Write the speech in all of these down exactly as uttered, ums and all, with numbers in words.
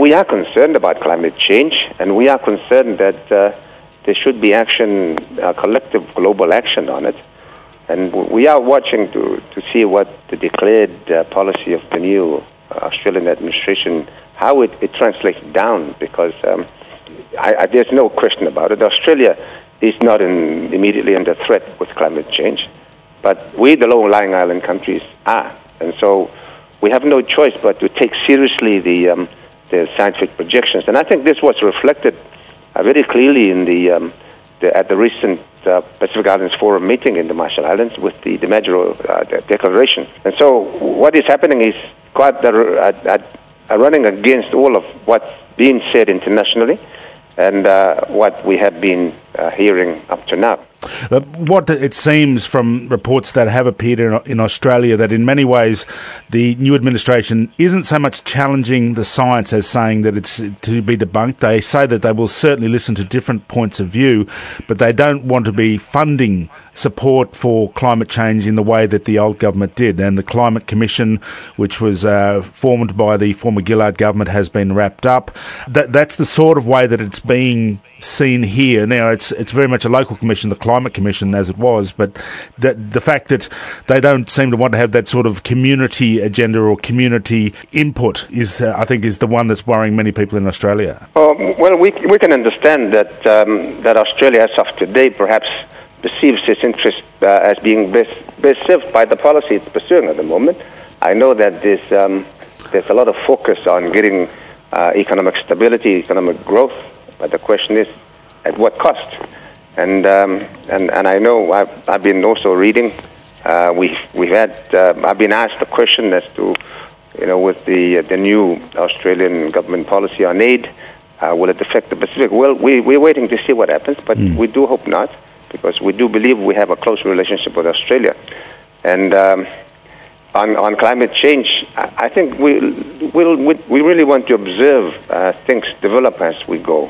we are concerned about climate change, and we are concerned that uh, there should be action, uh, collective global action on it. And we are watching to, to see what the declared uh, policy of the new uh, Australian administration, how it, it translates down, because um, I, I, there's no question about it. Australia is not in, immediately under threat with climate change, but we, the low-lying island countries, are. And so we have no choice but to take seriously the, um, the scientific projections. And I think this was reflected uh, very clearly in the, um, the at the recent uh, Pacific Islands Forum meeting in the Marshall Islands with the, the Majuro uh, Declaration. And so what is happening is quite the, uh, uh, running against all of what's being said internationally and uh, what we have been uh, hearing up to now. Uh, what it seems from reports that have appeared in, in Australia, that in many ways the new administration isn't so much challenging the science as saying that it's to be debunked. They say that they will certainly listen to different points of view, but they don't want to be funding support for climate change in the way that the old government did. And the Climate Commission, which was uh, formed by the former Gillard government, has been wrapped up. That, that's the sort of way that it's being seen here. Now, it's it's very much a local commission, the Climate Commission, as it was, but that the fact that they don't seem to want to have that sort of community agenda or community input is, uh, I think, is the one that's worrying many people in Australia. Um, well, we we can understand that um, that Australia, as of today, perhaps perceives its interest uh, as being best, best served by the policy it's pursuing at the moment. I know that there's um, there's a lot of focus on getting uh, economic stability, economic growth. But the question is, at what cost? And um, and and I know I've, I've been also reading. Uh, we've we've had. Uh, I've been asked the question as to, you know, with the the new Australian government policy on aid, uh, will it affect the Pacific? Well, we we're waiting to see what happens, but mm. we do hope not, because we do believe we have a close relationship with Australia. And um, on on climate change, I, I think we we'll, we we really want to observe uh, things develop as we go.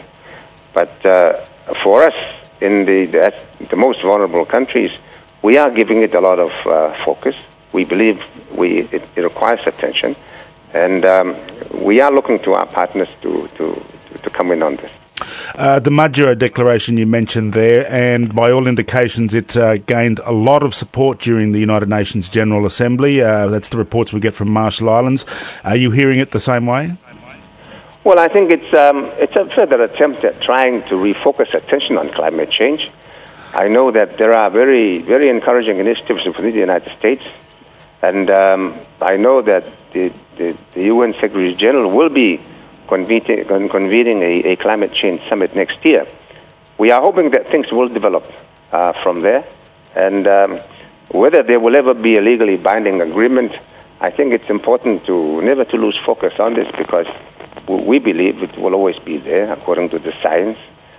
But uh, for us, in the, the the most vulnerable countries, we are giving it a lot of uh, focus. We believe we it, it requires attention, and um, we are looking to our partners to to, to come in on this. Uh, the Majuro Declaration you mentioned there, and by all indications it uh, gained a lot of support during the United Nations General Assembly. Uh, that's the reports we get from Marshall Islands. Are you hearing it the same way? Well, I think it's um, it's a further attempt at trying to refocus attention on climate change. I know that there are very, very encouraging initiatives within the United States, and um, I know that the, the, the U N Secretary General will be convening, convening a, a climate change summit next year. We are hoping that things will develop uh, from there, and um, whether there will ever be a legally binding agreement, I think it's important to never to lose focus on this, because we believe it will always be there according to the science.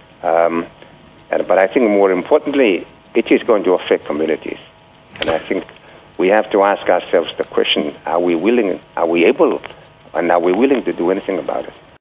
Um, and, but I think more importantly, it is going to affect communities. And I think we have to ask ourselves the question, are we willing, are we able, and are we willing to do anything about it?